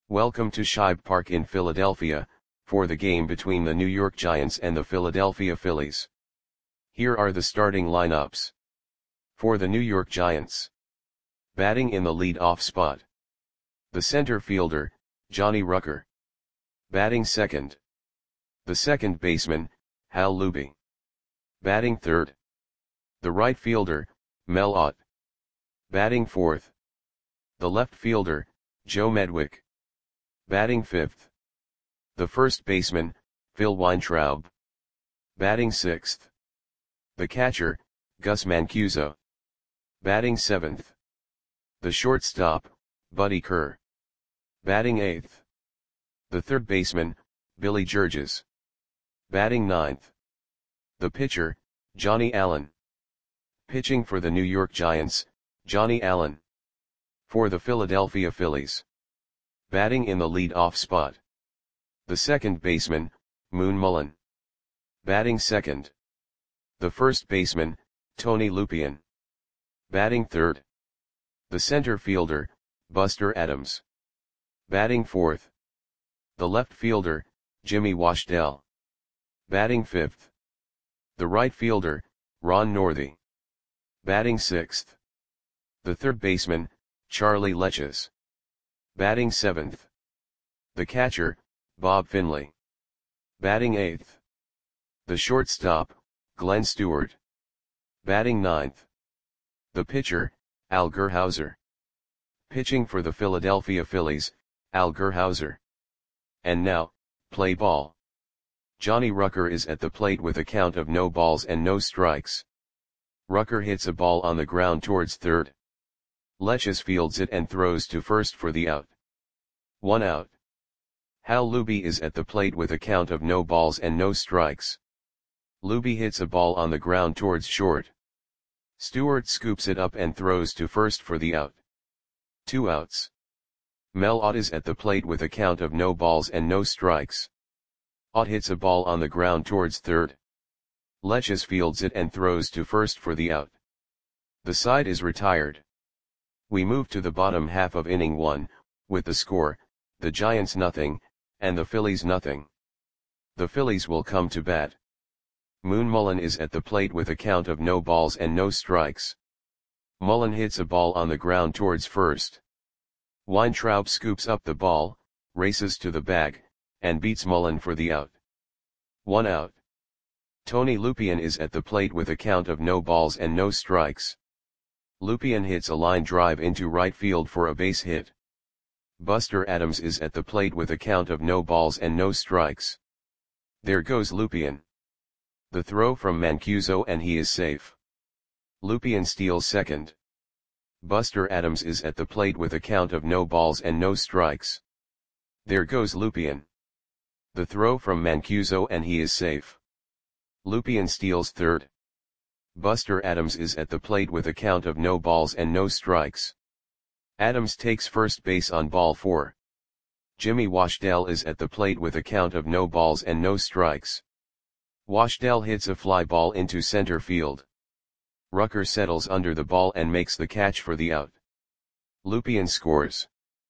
Welcome to Shibe Park in Philadelphia, for the game between the New York Giants and the Philadelphia Phillies. Here are the starting lineups. For the New York Giants. Batting in the lead-off spot. The center fielder, Johnny Rucker. Batting second. The second baseman, Hal Luby. Batting third. The right fielder, Mel Ott. Batting fourth. The left fielder, Joe Medwick. Batting fifth. The first baseman, Phil Weintraub. Batting sixth. The catcher, Gus Mancuso. Batting seventh. The shortstop, Buddy Kerr. Batting eighth. The third baseman, Billy Georges. Batting ninth. The pitcher, Johnny Allen. Pitching for the New York Giants, Johnny Allen. For the Philadelphia Phillies. Batting in the lead-off spot. The second baseman, Moon Mullin. Batting second. The first baseman, Tony Lupien. Batting third. The center fielder, Buster Adams. Batting fourth. The left fielder, Jimmy Washdell. Batting fifth. The right fielder, Ron Northey. Batting sixth. The third baseman, Charlie Leches. Batting seventh. The catcher, Bob Finley. Batting eighth. The shortstop, Glenn Stewart. Batting ninth. The pitcher, Al Gerhauser. Pitching for the Philadelphia Phillies, Al Gerhauser. And now, play ball. Johnny Rucker is at the plate with a count of no balls and no strikes. Rucker hits a ball on the ground towards third. Leches fields it and throws to first for the out. 1 out. Hal Luby is at the plate with a count of no balls and no strikes. Luby hits a ball on the ground towards short. Stewart scoops it up and throws to first for the out. 2 outs. Mel Ott is at the plate with a count of no balls and no strikes. Ott hits a ball on the ground towards third. Leches fields it and throws to first for the out. The side is retired. We move to the bottom half of inning 1, with the score, the Giants nothing, and the Phillies nothing. The Phillies will come to bat. Moon Mullin is at the plate with a count of no balls and no strikes. Mullin hits a ball on the ground towards first. Weintraub scoops up the ball, races to the bag, and beats Mullin for the out. 1 out. Tony Lupien is at the plate with a count of no balls and no strikes. Lupien hits a line drive into right field for a base hit. Buster Adams is at the plate with a count of no balls and no strikes. There goes Lupien. The throw from Mancuso and he is safe. Lupien steals second. Buster Adams is at the plate with a count of no balls and no strikes. There goes Lupien. The throw from Mancuso and he is safe. Lupien steals third. Buster Adams is at the plate with a count of no balls and no strikes. Adams takes first base on ball 4. Jimmy Washdell is at the plate with a count of no balls and no strikes. Washdell hits a fly ball into center field. Rucker settles under the ball and makes the catch for the out. Lupien scores.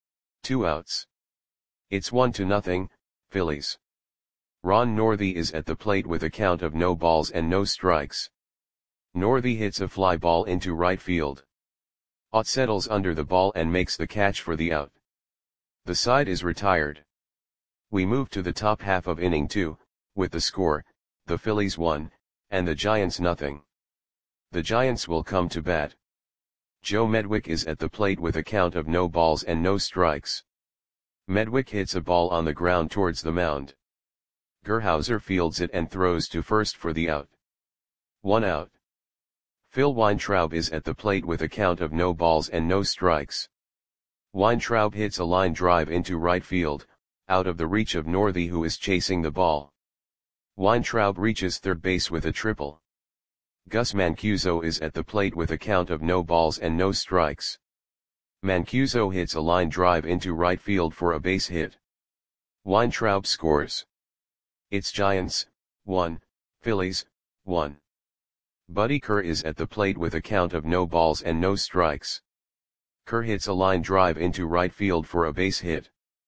2 outs. It's 1-0, Phillies. Ron Northey is at the plate with a count of no balls and no strikes. Northey hits a fly ball into right field. Ott settles under the ball and makes the catch for the out. The side is retired. We move to the top half of inning 2, with the score, the Phillies 1, and the Giants nothing. The Giants will come to bat. Joe Medwick is at the plate with a count of no balls and no strikes. Medwick hits a ball on the ground towards the mound. Gerhauser fields it and throws to first for the out. 1 out. Phil Weintraub is at the plate with a count of no balls and no strikes. Weintraub hits a line drive into right field, out of the reach of Northey who is chasing the ball. Weintraub reaches third base with a triple. Gus Mancuso is at the plate with a count of no balls and no strikes. Mancuso hits a line drive into right field for a base hit. Weintraub scores. It's Giants, 1, Phillies, 1. Buddy Kerr is at the plate with a count of no balls and no strikes. Kerr hits a line drive into right field for a base hit.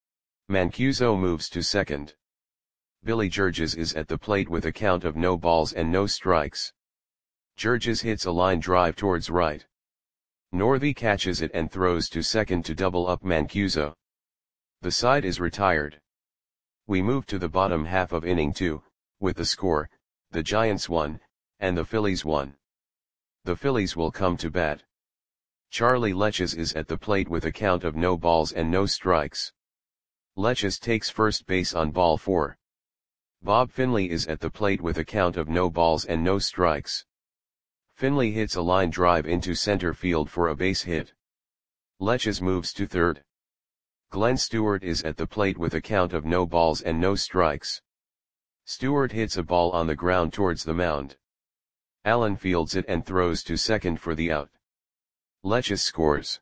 Mancuso moves to second. Billy Georges is at the plate with a count of no balls and no strikes. Georges hits a line drive towards right. Northey catches it and throws to second to double up Mancuso. The side is retired. We move to the bottom half of inning 2, with the score, the Giants 1, and the Phillies 1. The Phillies will come to bat. Charlie Leches is at the plate with a count of no balls and no strikes. Leches takes first base on ball 4. Bob Finley is at the plate with a count of no balls and no strikes. Finley hits a line drive into center field for a base hit. Leches moves to third. Glenn Stewart is at the plate with a count of no balls and no strikes. Stewart hits a ball on the ground towards the mound. Allen fields it and throws to second for the out. Leches scores.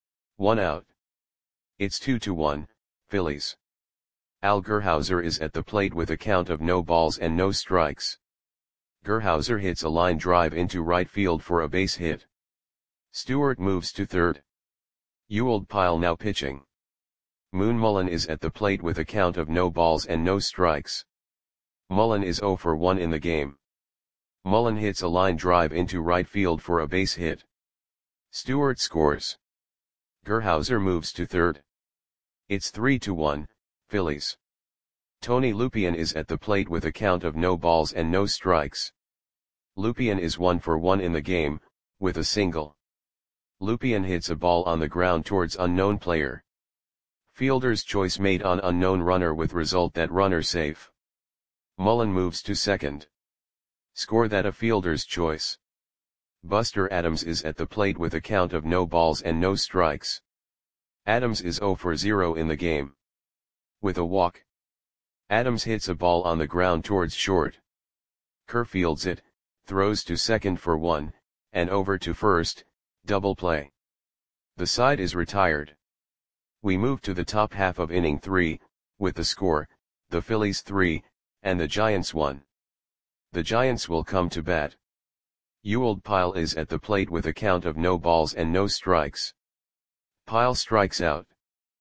1 out. It's 2-1, Phillies. Al Gerhauser is at the plate with a count of no balls and no strikes. Gerhauser hits a line drive into right field for a base hit. Stewart moves to third. Ewald Pyle now pitching. Moon Mullen is at the plate with a count of no balls and no strikes. Mullen is 0 for 1 in the game. Mullen hits a line drive into right field for a base hit. Stewart scores. Gerhauser moves to third. It's 3-1, Phillies. Tony Lupien is at the plate with a count of no balls and no strikes. Lupien is 1 for 1 in the game, with a single. Lupien hits a ball on the ground towards unknown player. Fielder's choice made on unknown runner with result that runner safe. Mullen moves to second. Score that a fielder's choice. Buster Adams is at the plate with a count of no balls and no strikes. Adams is 0 for 0 in the game. With a walk. Adams hits a ball on the ground towards short. Kerr fields it, throws to second for 1, and over to first, double play. The side is retired. We move to the top half of inning 3, with the score, the Phillies 3, and the Giants 1. The Giants will come to bat. Ewald Pyle is at the plate with a count of no balls and no strikes. Pyle strikes out.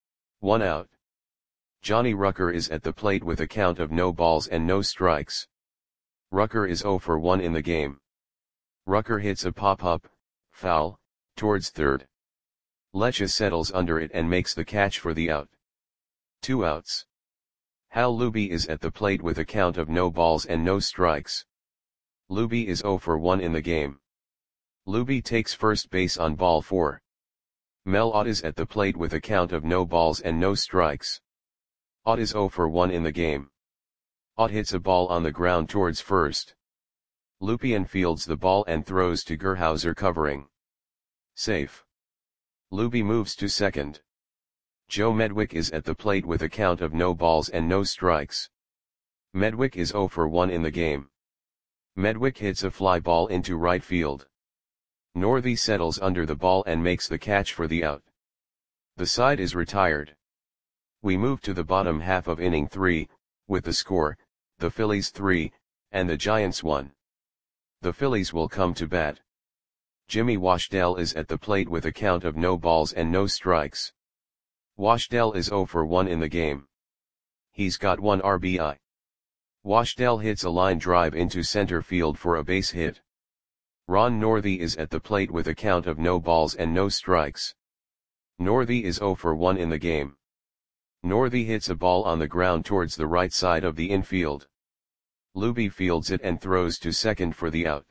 1 out. Johnny Rucker is at the plate with a count of no balls and no strikes. Rucker is 0 for 1 in the game. Rucker hits a pop-up, foul, towards third. Leches settles under it and makes the catch for the out. 2 outs. Hal Luby is at the plate with a count of no balls and no strikes. Luby is 0 for 1 in the game. Luby takes first base on ball 4. Mel Ott is at the plate with a count of no balls and no strikes. Ott is 0 for 1 in the game. Ott hits a ball on the ground towards first. Lupien fields the ball and throws to Gerhauser covering. Safe. Luby moves to second. Joe Medwick is at the plate with a count of no balls and no strikes. Medwick is 0 for 1 in the game. Medwick hits a fly ball into right field. Northey settles under the ball and makes the catch for the out. The side is retired. We move to the bottom half of inning 3, with the score, the Phillies 3, and the Giants 1. The Phillies will come to bat. Jimmy Washdell is at the plate with a count of no balls and no strikes. Washdell is 0 for 1 in the game. He's got 1 RBI. Washdell hits a line drive into center field for a base hit. Ron Northey is at the plate with a count of no balls and no strikes. Northey is 0 for 1 in the game. Northey hits a ball on the ground towards the right side of the infield. Luby fields it and throws to second for the out.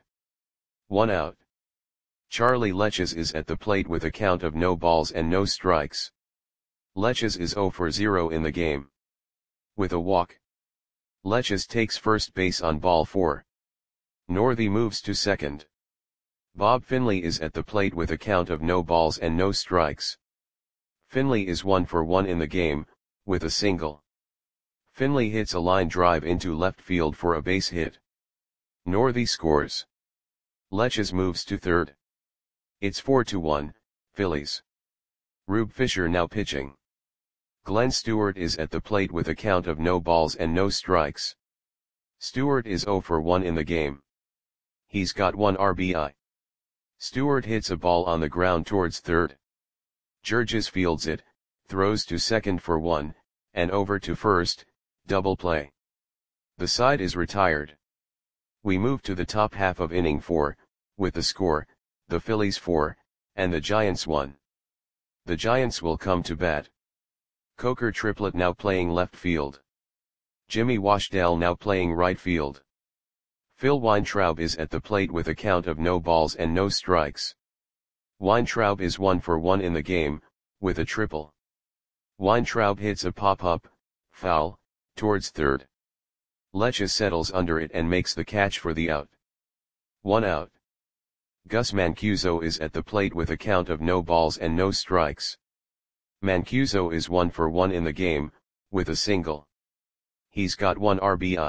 1 out. Charlie Leches is at the plate with a count of no balls and no strikes. Leches is 0 for 0 in the game. With a walk. Leches takes first base on ball 4. Northey moves to second. Bob Finley is at the plate with a count of no balls and no strikes. Finley is 1 for 1 in the game, with a single. Finley hits a line drive into left field for a base hit. Northey scores. Leches moves to third. It's 4-1, Phillies. Rube Fisher now pitching. Glenn Stewart is at the plate with a count of no balls and no strikes. Stewart is 0 for 1 in the game. He's got 1 RBI. Stewart hits a ball on the ground towards third. Georges fields it, throws to second for 1, and over to first, double play. The side is retired. We move to the top half of inning 4, with the score, the Phillies 4, and the Giants 1. The Giants will come to bat. Coker Triplett now playing left field. Jimmy Washdale now playing right field. Phil Weintraub is at the plate with a count of no balls and no strikes. Weintraub is 1 for 1 in the game, with a triple. Weintraub hits a pop-up, foul, towards third. Lecce settles under it and makes the catch for the out. 1 out. Gus Mancuso is at the plate with a count of no balls and no strikes. Mancuso is 1 for 1 in the game, with a single. He's got 1 RBI.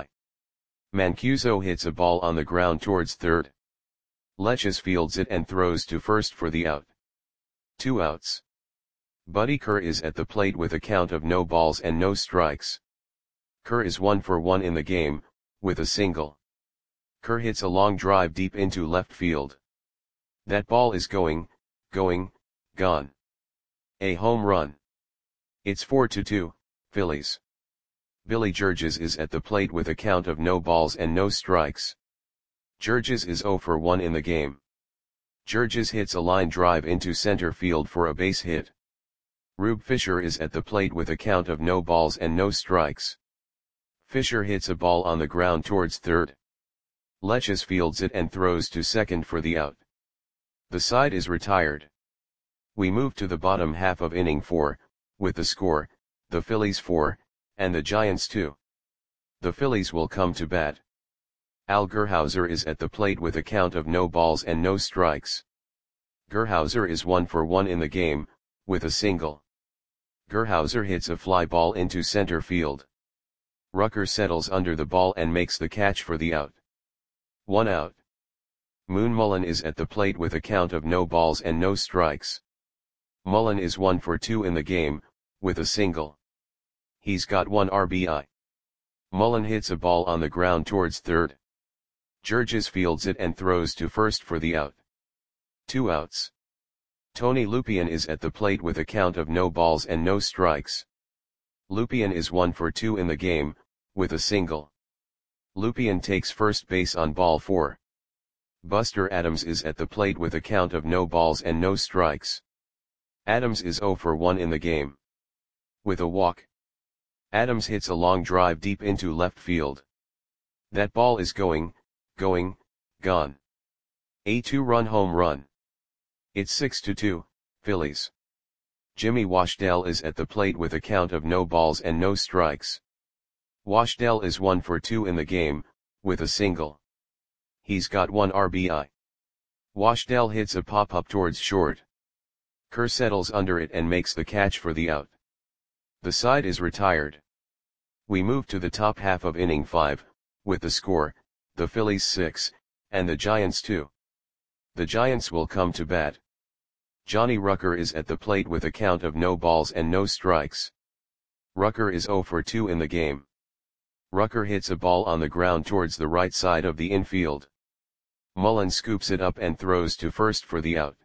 Mancuso hits a ball on the ground towards third. Lecce fields it and throws to first for the out. 2 outs. Buddy Kerr is at the plate with a count of no balls and no strikes. Kerr is 1 for 1 in the game, with a single. Kerr hits a long drive deep into left field. That ball is going, gone. A home run. It's 4-2, Phillies. Billy Georges is at the plate with a count of no balls and no strikes. Georges is 0 for 1 in the game. Georges hits a line drive into center field for a base hit. Rube Fisher is at the plate with a count of no balls and no strikes. Fisher hits a ball on the ground towards third. Lecce fields it and throws to second for the out. The side is retired. We move to the bottom half of inning 4, with the score, the Phillies 4, and the Giants 2. The Phillies will come to bat. Al Gerhauser is at the plate with a count of no balls and no strikes. Gerhauser is 1 for 1 in the game, with a single. Gerhauser hits a fly ball into center field. Rucker settles under the ball and makes the catch for the out. 1 out. Moon Mullen is at the plate with a count of no balls and no strikes. Mullen is 1 for 2 in the game, with a single. He's got 1 RBI. Mullen hits a ball on the ground towards third. Georges fields it and throws to first for the out. 2 outs. Tony Lupien is at the plate with a count of no balls and no strikes. Lupien is 1 for 2 in the game, with a single. Lupien takes first base on ball 4. Buster Adams is at the plate with a count of no balls and no strikes. Adams is 0 for 1 in the game. With a walk. Adams hits a long drive deep into left field. That ball is going, gone. A 2-run home run. It's 6-2, Phillies. Jimmy Washdale is at the plate with a count of no balls and no strikes. Washdale is 1 for 2 in the game, with a single. He's got 1 RBI. Washdale hits a pop-up towards short. Kerr settles under it and makes the catch for the out. The side is retired. We move to the top half of inning 5, with the score, the Phillies 6, and the Giants 2. The Giants will come to bat. Johnny Rucker is at the plate with a count of no balls and no strikes. Rucker is 0 for 2 in the game. Rucker hits a ball on the ground towards the right side of the infield. Mullen scoops it up and throws to first for the out.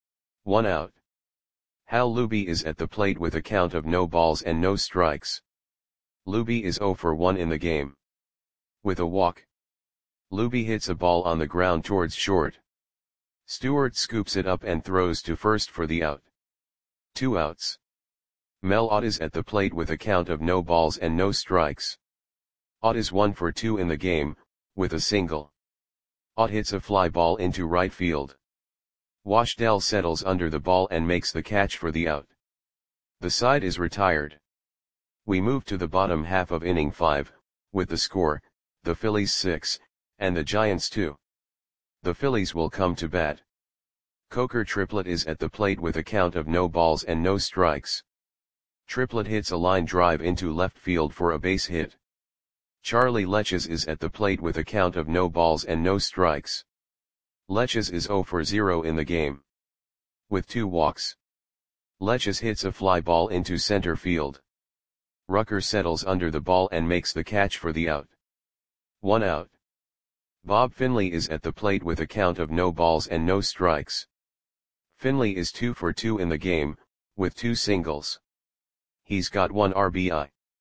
1 out. Hal Luby is at the plate with a count of no balls and no strikes. Luby is 0 for 1 in the game. With a walk. Luby hits a ball on the ground towards short. Stewart scoops it up and throws to first for the out. 2 outs. Mel Ott is at the plate with a count of no balls and no strikes. Ott is 1 for 2 in the game, with a single. Ott hits a fly ball into right field. Washdale settles under the ball and makes the catch for the out. The side is retired. We move to the bottom half of inning 5, with the score, the Phillies 6, and the Giants 2. The Phillies will come to bat. Coker Triplett is at the plate with a count of no balls and no strikes. Triplett hits a line drive into left field for a base hit. Charlie Lecces is at the plate with a count of no balls and no strikes. Lecces is 0 for 0 in the game. With 2 walks. Lecces hits a fly ball into center field. Rucker settles under the ball and makes the catch for the out. 1 out. Bob Finley is at the plate with a count of no balls and no strikes. Finley is 2 for 2 in the game, with 2 singles. He's got 1 RBI.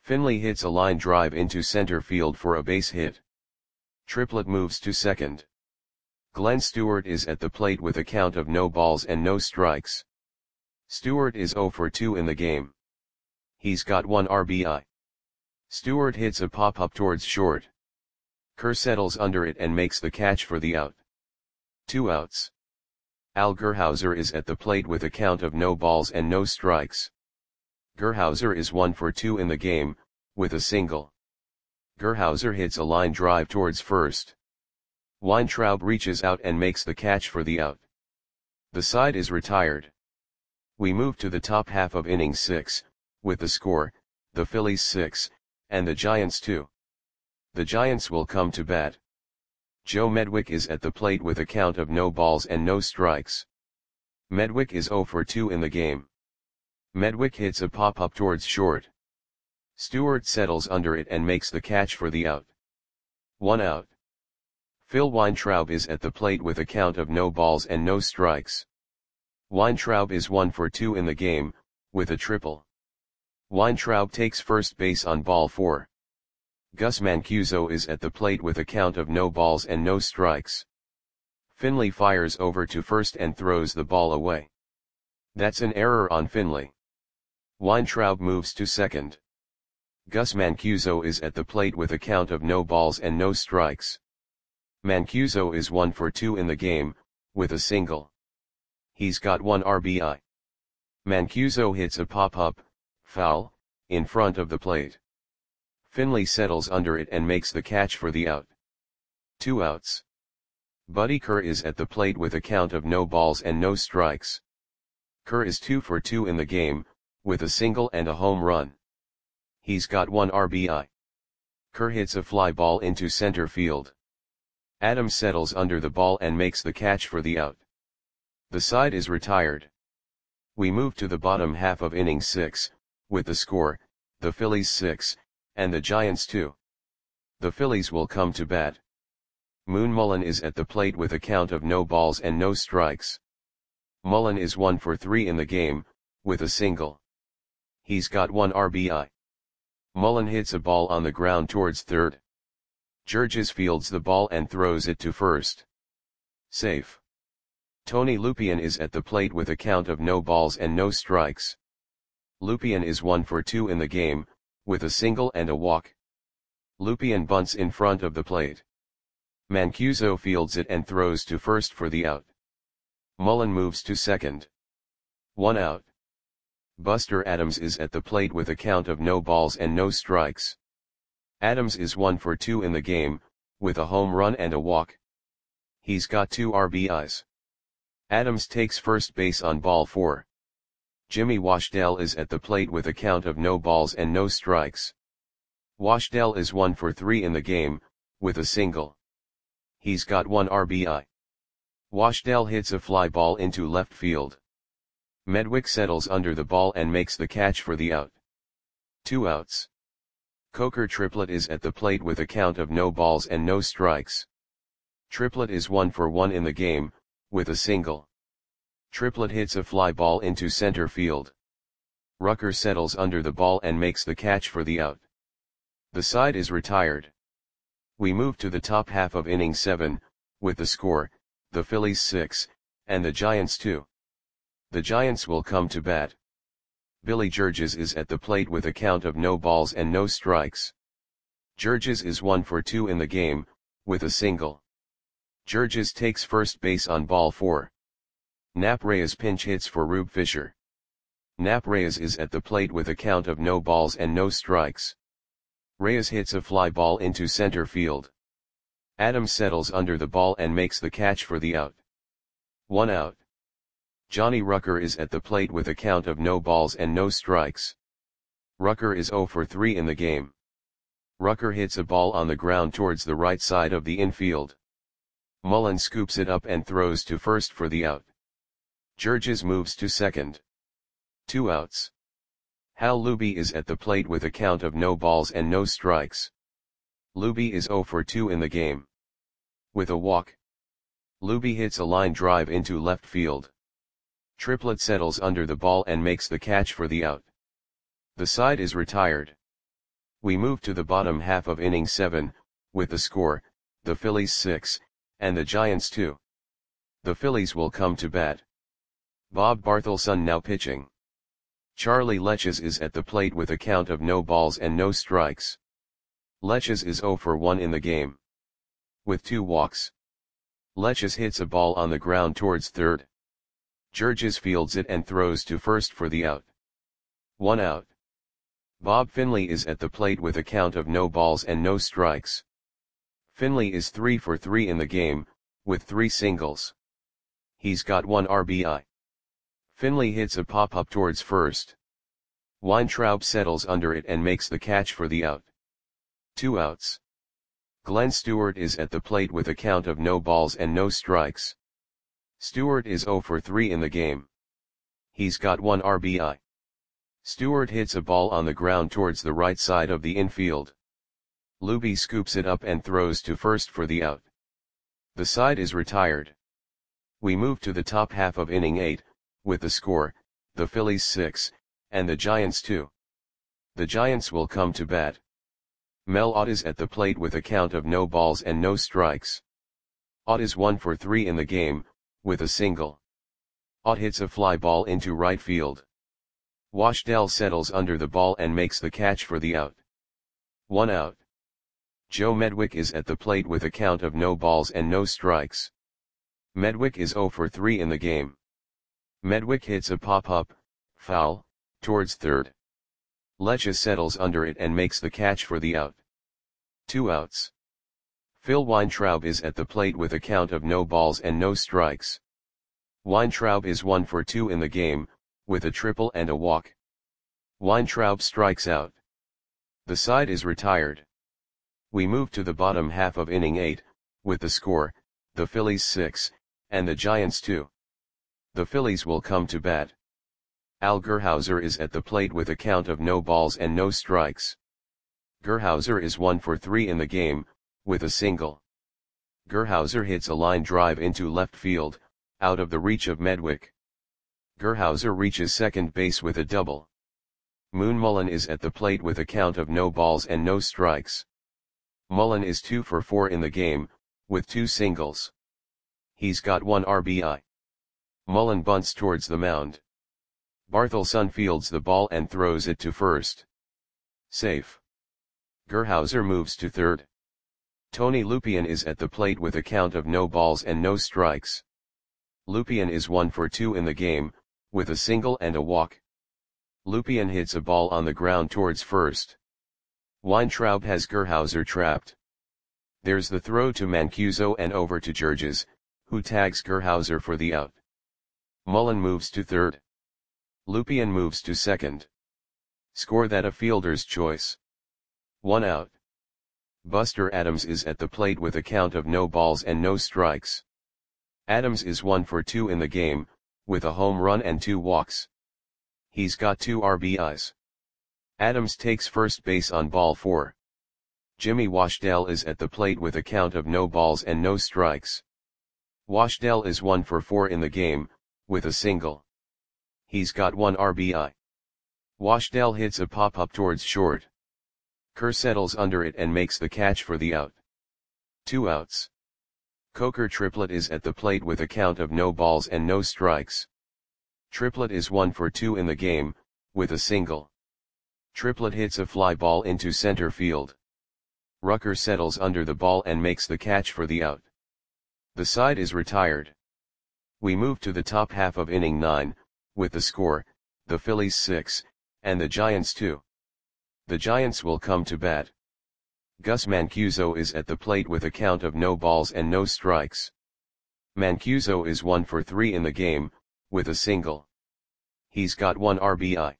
Finley hits a line drive into center field for a base hit. Triplett moves to second. Glenn Stewart is at the plate with a count of no balls and no strikes. Stewart is 0 for 2 in the game. He's got 1 RBI. Stewart hits a pop-up towards short. Kerr settles under it and makes the catch for the out. 2 outs. Al Gerhauser is at the plate with a count of no balls and no strikes. Gerhauser is 1 for 2 in the game, with a single. Gerhauser hits a line drive towards first. Weintraub reaches out and makes the catch for the out. The side is retired. We move to the top half of inning 6, with the score, the Phillies 6, and the Giants 2. The Giants will come to bat. Joe Medwick is at the plate with a count of no balls and no strikes. Medwick is 0 for 2 in the game. Medwick hits a pop-up towards short. Stewart settles under it and makes the catch for the out. 1 out. Phil Weintraub is at the plate with a count of no balls and no strikes. Weintraub is 1 for 2 in the game, with a triple. Weintraub takes first base on ball 4. Gus Mancuso is at the plate with a count of no balls and no strikes. Finley fires over to first and throws the ball away. That's an error on Finley. Weintraub moves to second. Gus Mancuso is at the plate with a count of no balls and no strikes. Mancuso is 1 for 2 in the game, with a single. He's got 1 RBI. Mancuso hits a pop-up, foul, in front of the plate. Finley settles under it and makes the catch for the out. 2 outs. Buddy Kerr is at the plate with a count of no balls and no strikes. Kerr is 2 for 2 in the game, with a single and a home run. He's got 1 RBI. Kerr hits a fly ball into center field. Adams settles under the ball and makes the catch for the out. The side is retired. We move to the bottom half of inning 6, with the score, the Phillies 6, and the Giants 2. The Phillies will come to bat. Moon Mullen is at the plate with a count of no balls and no strikes. Mullen is 1 for 3 in the game, with a single. He's got 1 RBI. Mullen hits a ball on the ground towards third. Georges fields the ball and throws it to first. Safe. Tony Lupien is at the plate with a count of no balls and no strikes. Lupien is 1 for 2 in the game, with a single and a walk. Lupien bunts in front of the plate. Mancuso fields it and throws to first for the out. Mullen moves to second. 1 out. Buster Adams is at the plate with a count of no balls and no strikes. Adams is 1 for 2 in the game, with a home run and a walk. He's got 2 RBIs. Adams takes first base on ball 4. Jimmy Washdell is at the plate with a count of no balls and no strikes. Washdell is 1 for 3 in the game, with a single. He's got 1 RBI. Washdell hits a fly ball into left field. Medwick settles under the ball and makes the catch for the out. 2 outs. Coker Triplett is at the plate with a count of no balls and no strikes. Triplett is 1 for 1 in the game, with a single. Triplett hits a fly ball into center field. Rucker settles under the ball and makes the catch for the out. The side is retired. We move to the top half of inning 7, with the score, the Phillies 6, and the Giants 2. The Giants will come to bat. Billy Georges is at the plate with a count of no balls and no strikes. Georges is 1 for 2 in the game, with a single. Georges takes first base on ball 4. Nap Reyes pinch hits for Rube Fisher. Nap Reyes is at the plate with a count of no balls and no strikes. Reyes hits a fly ball into center field. Adams settles under the ball and makes the catch for the out. 1 out. Johnny Rucker is at the plate with a count of no balls and no strikes. Rucker is 0 for 3 in the game. Rucker hits a ball on the ground towards the right side of the infield. Mullen scoops it up and throws to first for the out. Georges moves to second. 2 outs. Hal Luby is at the plate with a count of no balls and no strikes. Luby is 0 for 2 in the game. With a walk. Luby hits a line drive into left field. Triplett settles under the ball and makes the catch for the out. The side is retired. We move to the bottom half of inning 7, with the score, the Phillies 6, and the Giants 2. The Phillies will come to bat. Bob Barthelson now pitching. Charlie Leches is at the plate with a count of no balls and no strikes. Leches is 0 for 1 in the game, with 2 walks. Leches hits a ball on the ground towards third. Georges fields it and throws to first for the out. 1 out. Bob Finley is at the plate with a count of no balls and no strikes. Finley is 3 for 3 in the game, with 3 singles. He's got 1 RBI. Finley hits a pop-up towards first. Weintraub settles under it and makes the catch for the out. 2 outs. Glenn Stewart is at the plate with a count of no balls and no strikes. Stewart is 0 for 3 in the game. He's got 1 RBI. Stewart hits a ball on the ground towards the right side of the infield. Luby scoops it up and throws to first for the out. The side is retired. We move to the top half of inning 8, with the score, the Phillies 6, and the Giants 2. The Giants will come to bat. Mel Ott is at the plate with a count of no balls and no strikes. Ott is 1 for 3 in the game, with a single. Ott hits a fly ball into right field. Washdell settles under the ball and makes the catch for the out. 1 out. Joe Medwick is at the plate with a count of no balls and no strikes. Medwick is 0 for 3 in the game. Medwick hits a pop-up, foul, towards third. Leches settles under it and makes the catch for the out. 2 outs. Phil Weintraub is at the plate with a count of no balls and no strikes. Weintraub is 1 for 2 in the game, with a triple and a walk. Weintraub strikes out. The side is retired. We move to the bottom half of inning 8, with the score, the Phillies 6, and the Giants 2. The Phillies will come to bat. Al Gerhauser is at the plate with a count of no balls and no strikes. Gerhauser is 1 for 3 in the game, with a single. Gerhauser hits a line drive into left field, out of the reach of Medwick. Gerhauser reaches second base with a double. Moon Mullen is at the plate with a count of no balls and no strikes. Mullen is 2 for 4 in the game, with 2 singles. He's got 1 RBI. Mullen bunts towards the mound. Barthelson fields the ball and throws it to first. Safe. Gerhauser moves to third. Tony Lupien is at the plate with a count of no balls and no strikes. Lupien is 1 for 2 in the game, with a single and a walk. Lupien hits a ball on the ground towards first. Weintraub has Gerhauser trapped. There's the throw to Mancuso and over to Georges, who tags Gerhauser for the out. Mullen moves to third. Lupien moves to second. Score that a fielder's choice. 1 out. Buster Adams is at the plate with a count of no balls and no strikes. Adams is 1 for 2 in the game, with a home run and 2 walks. He's got 2 RBIs. Adams takes first base on ball 4. Jimmy Washdell is at the plate with a count of no balls and no strikes. Washdell is 1 for 4 in the game, with a single. He's got 1 RBI. Washdell hits a pop-up towards short. Kerr settles under it and makes the catch for the out. 2 outs. Coker Triplett is at the plate with a count of no balls and no strikes. Triplett is 1 for 2 in the game, with a single. Triplett hits a fly ball into center field. Rucker settles under the ball and makes the catch for the out. The side is retired. We move to the top half of inning 9, with the score, the Phillies 6, and the Giants 2. The Giants will come to bat. Gus Mancuso is at the plate with a count of no balls and no strikes. Mancuso is 1 for 3 in the game, with a single. He's got 1 RBI.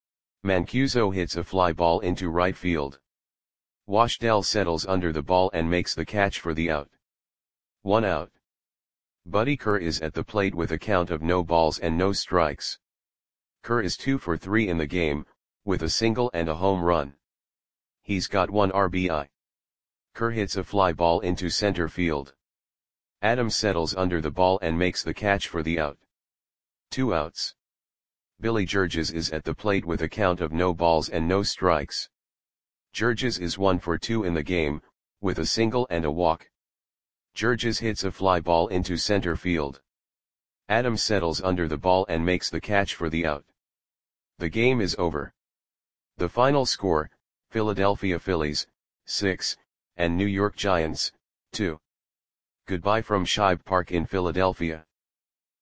Mancuso hits a fly ball into right field. Washdell settles under the ball and makes the catch for the out. 1 out. Buddy Kerr is at the plate with a count of no balls and no strikes. Kerr is 2 for 3 in the game, with a single and a home run. He's got 1 RBI. Kerr hits a fly ball into center field. Adams settles under the ball and makes the catch for the out. 2 outs. Billy Georges is at the plate with a count of no balls and no strikes. Georges is 1 for 2 in the game, with a single and a walk. Georges hits a fly ball into center field. Adams settles under the ball and makes the catch for the out. The game is over. The final score, Philadelphia Phillies, 6, and New York Giants, 2. Goodbye from Shibe Park in Philadelphia.